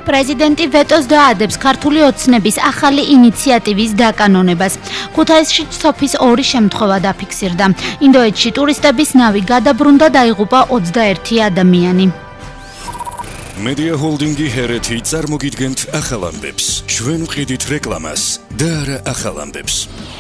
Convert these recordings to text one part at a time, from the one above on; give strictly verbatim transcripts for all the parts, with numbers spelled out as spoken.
პრეზიდენტი ვეტოს დაადებს ქართული ოცნების ახალი ინიციატივის დაკანონებას. ქუთაისში სოფის ორი შემთხვევა დაფიქსირდა. ინდოეთში ტურისტების ნავი გადაბრუნდა, დაიღუპა ოცდაერთი ადამიანი. Media Holdingi ჰერეთი წარმოგიდგენთ ახალ ამბებს. ჩვენ ვყიდით რეკლამას და არა ახალ ამბებს.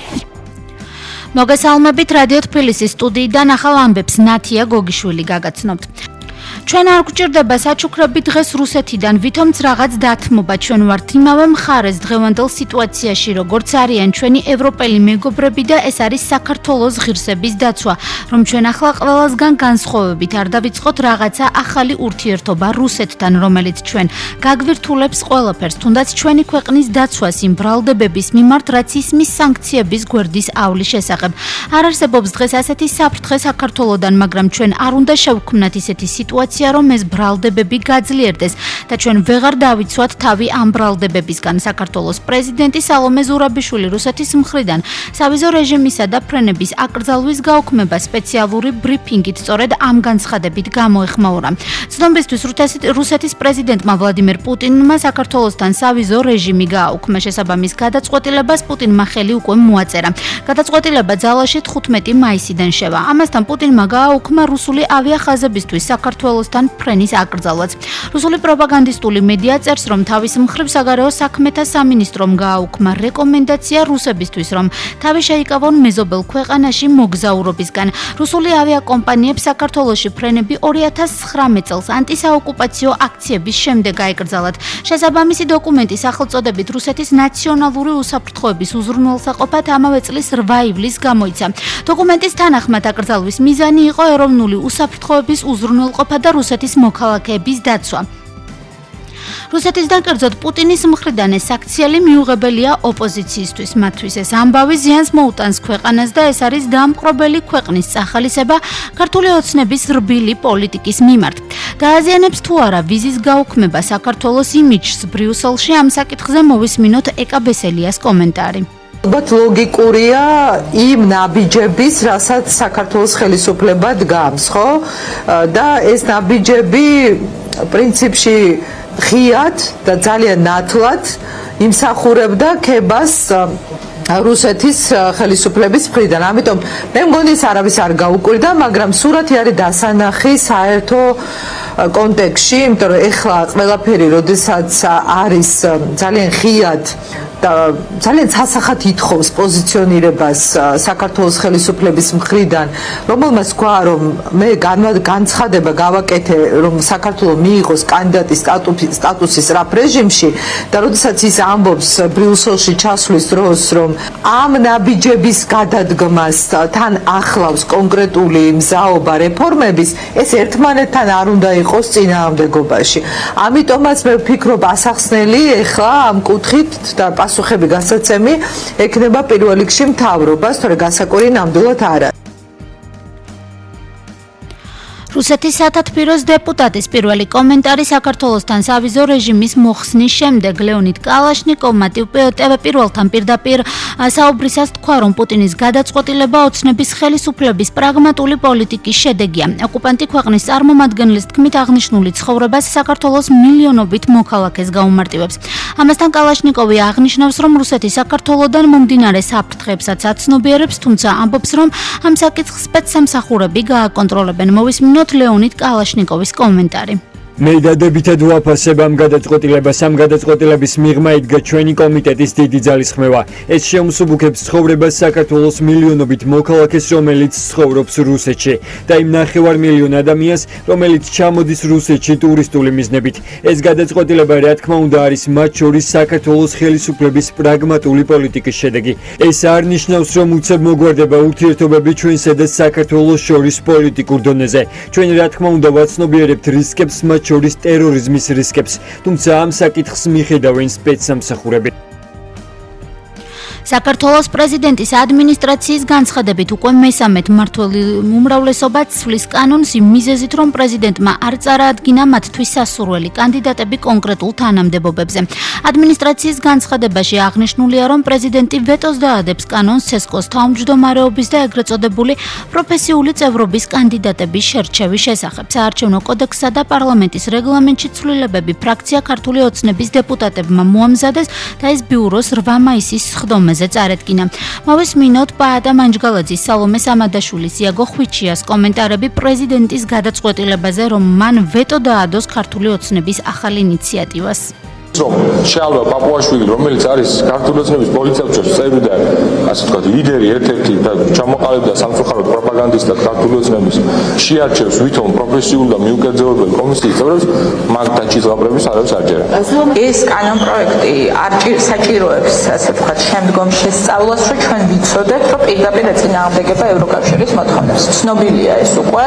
მოგესალმებით რადიო თბილისის სტუდიიდან ახალ ამბებს ნათია გოგიშვილი გაგაცნობთ. ჩვენ არ გვჭირდება საჩუქრები დღეს რუსეთიდან, ვითომც რაღაც დათმობა ჩვენ ვართ იმავე მხარეს დღევანდელ სიტუაციაში, როგორც არიან ჩვენი ევროპელი მეგობრები და ეს არის საქართველოს ღირსების დაცვა, რომ ჩვენ ახლა ყველასგან განსხვავებით არ დავიწყოთ რაღაცა ახალი ურთიერთობა რუსეთთან, რომელიც ჩვენ გაგვირთულებს ყველაფერს, თუნდაც ჩვენი ქვეყნის დაცვას იმ ბრალდებების მიმართ, რაც ისმის სანქციების გვერდის ავლის შესახებ. არ არსებობს დღეს ასეთი საფრთხე საქართველოსთან, მაგრამ ჩვენ არ უნდა შევქმნათ ისეთი სიტუაცია რომ ეს ბრალდებები გაძლიერდეს და ჩვენ ვეღარ დავიცვათ თავი ამ ბრალდებებისგან. საქართველოს პრეზიდენტი სალომე ზურაბიშვილი რუსეთის მხრიდან სავიზო რეჟიმისა და ფრენების აკრძალვის გაუქმება სპეციალური ბრიფინგით სწორედ ამ განცხადებით გამოეხმაურა. ცნობისთვის რუსეთის პრეზიდენტმა ვლადიმერ პუტინმა საქართველოსთან სავიზო რეჟიმი გააუქმა. შესაბამის გადაწყვეტილებას პუტინმა ხელი უკვე მოაწერა. გადაწყვეტილება ძალაში თხუთმეტი მაისიდან შევა. ამასთან პუტინმა გააუქმა რუსული ავიახაზებისთვის საქართველოს ფრენის აკრძალვაც. რუსული პროპაგანდისტული მედია წერს, რომ თავის მხრივ საგარეო საქმეთა სამინისტრომ გააუქმა რეკომენდაცია რუსებისთვის, რომ თავი შეიკავონ მეზობელ ქვეყანაში მოგზაურობისგან. რუსული ავიაკომპანიებს საქართველოში ფრენები ორი ათას ცხრამეტ წელს ანტისაოკუპაციო აქციების შემდეგ აიკრძალათ. შესაბამისი დოკუმენტი სახელწოდებით რუსეთის ნაციონალური უსაფრთხოების უზრუნველსაყოფად ამავე წლის რვა ივლისს გამოიცა. დოკუმენტის თანახმად აკრძალვის მიზანი იყო ეროვნული უსაფრთხოების უზრუნველყოფა და რუსეთის მოქალაქეების დაცვა. რუსეთისგან კერძოდ პუტინის მხრიდან ეს აქციელი მიუღებელია ოპოზიციისთვის. მათთვის ეს ამბავი ზიანს მოუტანს ქვეყანას და ეს არის დამპყრობელი ქვეყნის წახალისება ქართული ოცნების რბილი პოლიტიკის მიმართ. დააზიანებს თუ არა ვიზის გაუქმება საქართველოს იმიჯს ბრიუსელში? ამ საკითხზე მოვისმინოთ ეკა ბესელიას კომენტარი. ალბათ ლოგიკურია იმ ნაბიჯების, რასაც საქართველოს ხელისუფლება დგამს, ხო? და ეს ნაბიჯები პრინციპში ღიად და ძალიან ნათლად იმსახურებდა ქებას რუსეთის ხელისუფლების მხრიდან. ამიტომ მე მგონი ეს არავის არ გაუკვირდა, მაგრამ სურათი არის დასანახი საერთო კონტექსტში, იმიტომ რომ ეხლა ყველაფერი, როდესაც არის ძალიან ღიად და ძალიან სასახად ითხოვს პოზიციონირებას საქართველოს ხელისუფლების მხრიდან, რომელმაც თქვა, რომ მე განცხადება გავაკეთე, რომ საქართველო მიიღოს კანდიდატის სტატუსის რაფ რეჟიმში და როდესაც ის ამბობს ბრიუსელში ჩასვლის დროს, რომ ამ ნაბიჯების გადადგმას თან ახლავს კონკრეტული მზაობა რეფორმების, ეს ერთმანეთთან არ უნდა იყოს წინააღმდეგობაში. ამიტომაც მე ვფიქრობ ასახსნელი ეხლა ამ კუთხით და პასუხები გასაცემი ექნება პირველ რიგში მთავრობას, თორე გასაკვირი ნამდვილად არა. რუსეთის სათათბიროს დეპუტატის პირველი კომენტარი საქართველოსთან სავიზო რეჟიმის მოხსნის შემდეგ ლეონიდ კალაშნიკოვმა ტივ პირველთან პირდაპირ საუბრისას თქვა, რომ პუტინის გადაწყვეტილება ოცნების ხელისუფლების პრაგმატული პოლიტიკის შედეგია. ოკუპანტი ქვეყნის წარმომადგენლის თქმით აღნიშნული ცხოვრებას საქართველოს მილიონობით მოქალაქეს გაუმარტივებს. ამასთან კალაშნიკოვი აღნიშნავს, რომ რუსეთი საქართველოსთან მომდინარე საფრთხეებსაც აცნობიერებს, თუმცა ამბობს, რომ ამ საკითხს სპეცსამსახურები გააკონტროლებენ. მოვისმინოთ ლეონიდ კალაშნიკოვის კომენტარი. მე დადებითად ვაფასებ ამ გადაწყვეტილებას. ამ გადაწყვეტილების მიღმა იდგა ჩვენი კომიტეტის დიდი ძალისხმევა. ეს შეუმსუბუქებს ცხოვრებას საქართველოს მილიონობით მოქალაქეს, რომელიც ცხოვრობს რუსეთში და იმ ნახევარ მილიონ ადამიანს, რომელიც ჩამოდის რუსეთში ტურისტული მიზნებით. ეს გადაწყვეტილება, რა თქმა უნდა, არის მათ შორის საქართველოს ხელისუფლების პრაგმატული პოლიტიკის შედეგი. ეს არ ნიშნავს, რომ უცებ მოგვარდება ურთიერთობები ჩვენსა და საქართველოს შორის პოლიტიკურ დონეზე. ჩვენ რა თქმა უნდა ვაცნობიერებთ რისკებს, მათ შორის ტერორიზმის რისკებს, თუმცა ამ საკითხს მიხედავენ სპეცსამსახურები. საქართველოს პრეზიდენტის ადმინისტრაციის განცხადებით უკვე მესამედ მმართველი უმრავლესობა ცვლის კანონს იმ მიზეზით, რომ პრეზიდენტმა არ წარაადგინა მათთვის სასურველი კანდიდატები კონკრეტულ თანამდებობებზე. ადმინისტრაციის განცხადებაში აღნიშნულია, რომ პრეზიდენტი ვეტოს დაადებს კანონს ცესკოს თავმჯდომარეობის და ეგრეთ წოდებული პროფესიული წევრობის კანდიდატების შერჩევის შესახებ. საარჩევნო კოდექსსა და პარლამენტის რეგლამენტში ცვლილებები ფრაქცია ქართული ოცნების დეპუტატებმა მოამზადეს და ეს ბიუროს რვა მაისის სხდომაზე წარადგინა. მოვისმინოთ პაატა მანჯგალაძის, სალომე სამადაშვილის, იაგო ხვიჩიას კომენტარები პრეზიდენტის გადაწყვეტილებაზე, რომ მან ვეტო დაადოს ქართული ოცნების ახალ ინიციატივას. რომ შეალვა პაპუაშვილი, რომელიც არის ქართული ოცნების პოლიტსაბჭოს წევრი და ასე ვთქვათ, ლიდერი, ერთ-ერთი და ჩამოყალიბდა სამწუხაროდ პროპაგანდისტად ქართული ოცნების შეარჩევს ვითომ პროფესიულ და მიუკერძელებელი კომისიის წევრებს, მაგ დაჭირწლაბრების არავის არ ჯერა. ეს კანონპროექტი არ საჭიროებს, ასე ვთქვათ, შემდგომ შესწავლას, რომ ჩვენ ვიცოდეთ, რომ პირდაპირ ეწინააღმდეგება ევროკავშირის მოთხოვნებს. ცნობილია ეს უკვე,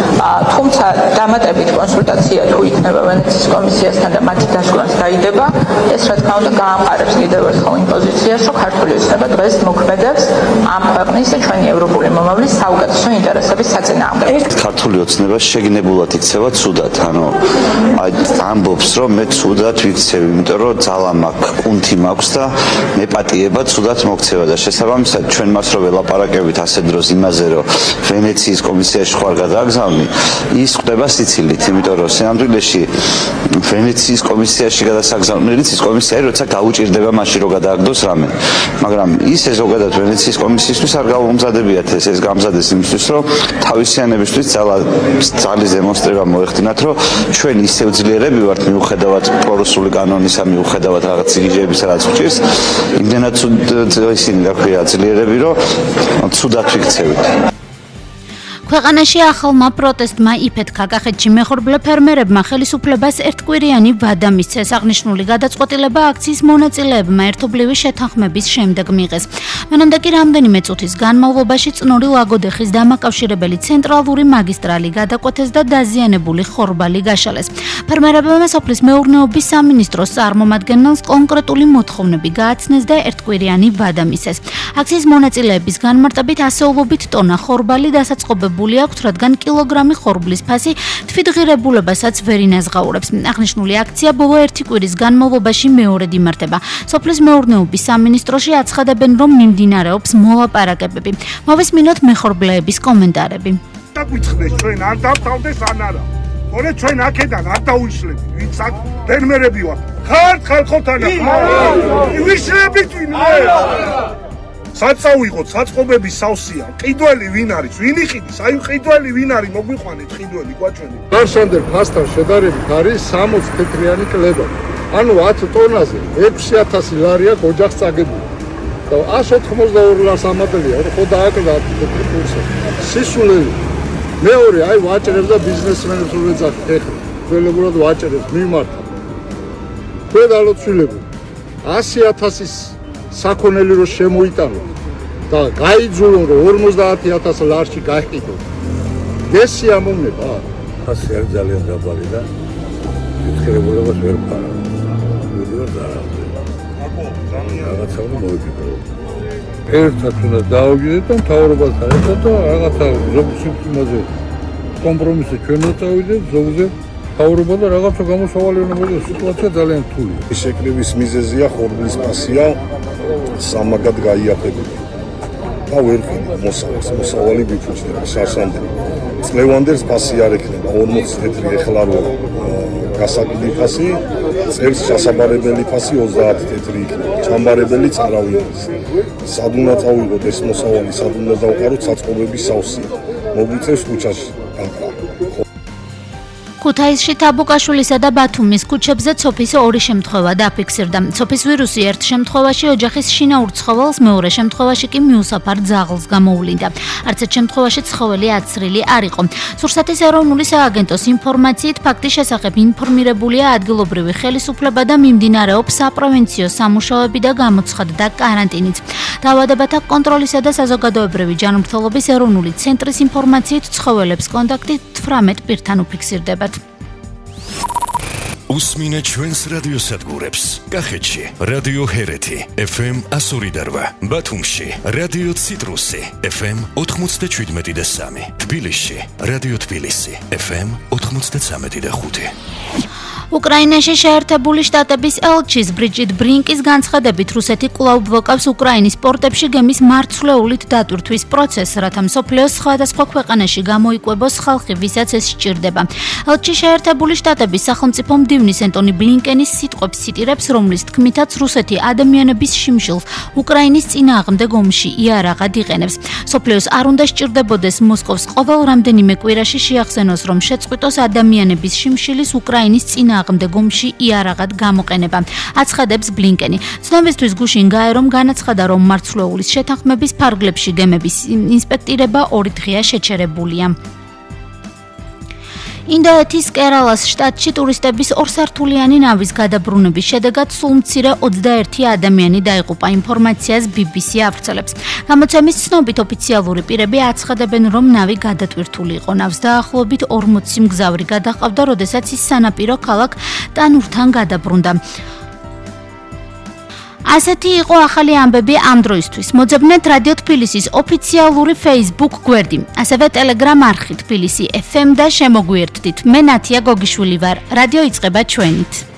თუმცა დამატებით კონსულტაცია თუ იქნება ვენეციის კომისიასთან და მათი დასკვნას დაიდება, ეს რა თქმა უნდა გაამყარებს კიდევ ერთხელ იმ პოზიციას, რომ ქართული ოცნება დღეს მოქმედებს ამ ქვეყნის და ჩვენი ევროპული მომავლის საუკეთესო ინტერესების საწინააღმდეგოდ. ქართული ოცნება შეგნებულად იქცევა ცუდად, ანუ აი ამბობს, რომ მე ცუდად ვიქცევ, იმიტომ რომ ძალა მაქვს, კუნთი მაქვს და მე პატიება ცუდად მოგცევა და შესაბამისად ჩვენ მას რო ველაპარაკებით ასე დროს იმაზე, რომ ვენეციის კომისიაში ხარ გადააგზავნი, ის ხდება სიცილით, იმიტომ რომ სინამდვილეში ვენეციის კომისიაში გადასაგზავნი ვენეციის კომისია როცა გაუჭირდება მაშინ რომ გადააგდოს რამე, მაგრამ ისე ზოგადად ვენეციის კომისიისთვის არ გაუმზადებიათ ეს ეს გამზადეს იმისთვის, რომ თავისიანებისთვის ძალა ძალის დემონსტრირება მოეხდინათ, რომ ჩვენ ისევ ძლიერები ვართ მიუხედავად პროსული კანონისა, მიუხედავად რაღაც სიგიჟეებისა, რაც გვჭირს, იმდენად ისინი რა ქვია ძლიერები, რომ ცუდად ვიქცევით. ქვეყანაში ახალმა პროტესტმა იფეთქა. კახეთში მეხორბლე ფერმერებმა ხელისუფლებას ერთკვირიანი ვადა მისცეს. აღნიშნული გადაწყვეტილება აქციის მონაწილეებმა ერთობლივი შეთანხმების შემდეგ მიიღეს. მანამდე კი რამდენიმე წუთის განმავლობაში წნორი ლაგოდეხის დამაკავშირებელი ცენტრალური მაგისტრალი გადაკვეთეს და დაზიანებული ხორბალი გაშალეს. ფერმერებმა სოფლის მეურნეობის სამინისტროს წარმომადგენელს კონკრეტული მოთხოვნები გააცნეს და ერთკვირიანი ვადა მისცეს. აქციის მონაწილეების განმარტებით ასეულობით ტონა ხორბალი დასაწყობებული აქვს, რადგან კილოგრამი ხორბლის ფასი თვითღირებულებასაც ვერ ინაზღაურებს. აღნიშნული აქცია ბოლო ერთი კვირის განმავლობაში მეორედ იმართება. სოფლის მეურნეობის სამინისტროში აცხადებენ, რომ მიმდინარეობს მოლაპარაკებები. მოვისმინოთ მეხორბლეების კომენტარები. დაგვიწყდეს ჩვენ არ დავთავდეს ან არა. თორე ჩვენ აქედან არ დავიშლები. ვინც აქ ფერმერები ვართ. ხართ ხალხოთან ვიშლებით ვინ მე? საწავიღოთ საწყობების სავსეა. ყიდველი ვინ არის? ვინ იყიდის? აი ყიდველი ვინ არის? მოგვიყვანეთ ყიდველი გვაჩვენეთ. გარშანდელ ფასთან შედარებით არის სამოცი თეთრიანი კლება. ანუ ათი ტონაზე ექვსი ათასი ლარი აქვს ოჯახს წაგებული. და ათს ოთხმოცდაორი ლარს ამატებია, ხო დააკლდა თეთრი კურსი. სისულელი. მეორე აი ვაჭრებს და ბიზნესმენებს რო ეძახით ეხლა. ველებურად ვაჭრებს მიმართა. თქვენ ალოცვილები. ასი ათასის საქონელი რო შემოიტანოთ და გაიძულონ რომ ორმოცდაათი ათასი ლარში გაიყიდოთ. ესე ამოვნება. ასე არის ძალიან დაბალი და ვიხერებულებას ვერ ვქარა. ვიდეო და რაღაცა უნდა მოვიფიქრო. ერთად უნდა დავუგიდეთ და მთავრობასთან ერთად და რაღაცა ზოგადად კომპრომისი ჩვენ უნდა წავიდეთ ზოგზე. თავრობა და რაღაცა გამოსავალი უნდა მოხდეს. სიტუაცია ძალიან რთულია. ეს ეკრების მიზეზია ხორბლის ფასია სამაგად გაიაფებები. და ვერ ხდება მოსავალს, მოსავალი ბიჭუჩდება შარშანდელი. წლევანდელს ფასი არ ექნება ორმოცი თეთრი ეხლა რო გასაკვირი ფასი, წელს ჩასაბარებელი ფასი ოცდაათი თეთრი იქნება. ჩამბარებელიც არავინ არის. სად უნდა წავიღოთ ეს მოსავალი, სად უნდა დავყაროთ საწყობების სავსეა. მოგვიწევს ქუჩაში განკრა. ქუთაისში თაბუკაშვილისა და ბათუმის ქუჩებზე ცოფის ორი შემთხვევა დაფიქსირდა. ცოფის ვირუსი ერთ შემთხვევაში ოჯახის შინაურ ცხოველს, მეორე შემთხვევაში კი მიუსაფარ ძაღლს გამოუვლინდა. არც ერთ შემთხვევაში ცხოველი აცრილი არ იყო. სურსათის ეროვნული სააგენტოს ინფორმაციით ფაქტის შესახებ ინფორმირებულია ადგილობრივი ხელისუფლება და მიმდინარეობს საპრევენციო სამუშაოები და გამოცხადდა კარანტინიც. დაავადებათა კონტროლისა და საზოგადოებრივი ჯანმრთელობის ეროვნული ცენტრის ინფორმაციით ცხოველებს კონტაქტი თვრამეტ პირთან უფიქსირდებათ. უსმინე ჩვენს რადიოსადგურებს. კახეთში რადიო ჰერეთი ეფ ემ one oh eight, ბათუმში რადიო ციტრუსი ეფ ემ ninety-seven და three, თბილისში რადიო თბილისი ეფ ემ ninety-three და five. უკრაინაში შეერთებული შტატების ელჩის ბრიჯიტ ბრინკის განცხადებით რუსეთი კვლავ ბლოკავს უკრაინის პორტებში გემის მარცვლეულით დატვირთვის პროცესს, რათა მსოფლიოს სხვადასხვა ქვეყანაში გამოიკვებოს ხალხი, ვისაც ეს სჭირდება. ელჩი შეერთებული შტატების სახელმწიფო მდივნის ენტონი ბლინკენის სიტყვებს ციტირებს, რომლის თქმითაც რუსეთი ადამიანების შიმშილს უკრაინის წინააღმდეგ ომში იარაღად იყენებს. მსოფლიოს არ უნდა სჭირდებოდეს მოსკოვს ყოველ რამდენიმე კვირაში შეახსენოს, რომ შეწყვიტოს ადამიანების შიმშილის უკრაინის წინააღმდეგ აღმდეგ ომში იარაღად გამოყენება. აცხადებს ბლინკენი. ცნობისთვის გუშინ გაერომ განაცხადა, რომ მარცვლეულის შეთანხმების ფარგლებში გემების ინსპექტირება ორი დღეა შეჩერებულია. ინდოეთის კერალას შტატში ტურისტების ორსართულიანი ნავის გადაბრუნების შედეგად სულ მცირე ოცდაერთი ადამიანი დაიღუპა, ინფორმაციას ბი ბი სი ავრცელებს. გამოცემის ცნობით ოფიციალური პირები აცხადებენ, რომ ნავი გადატვირთული იყო. ნავს დაახლოებით ორმოცი მგზავრი გადაჰყავდა, როდესაც ის სანაპირო ქალაქ ტანურთან გადაბრუნდა. ასეთი იყო ახალი ამბები ამ დროისთვის. მოძებნეთ რადიო თბილისის ოფიციალური Facebook გვერდი, ასევე Telegram არხი თბილისი ეფ ემ და შემოგვიერთდით. მე ნათია გოგიშვილი ვარ. რადიო იწყება ჩვენით.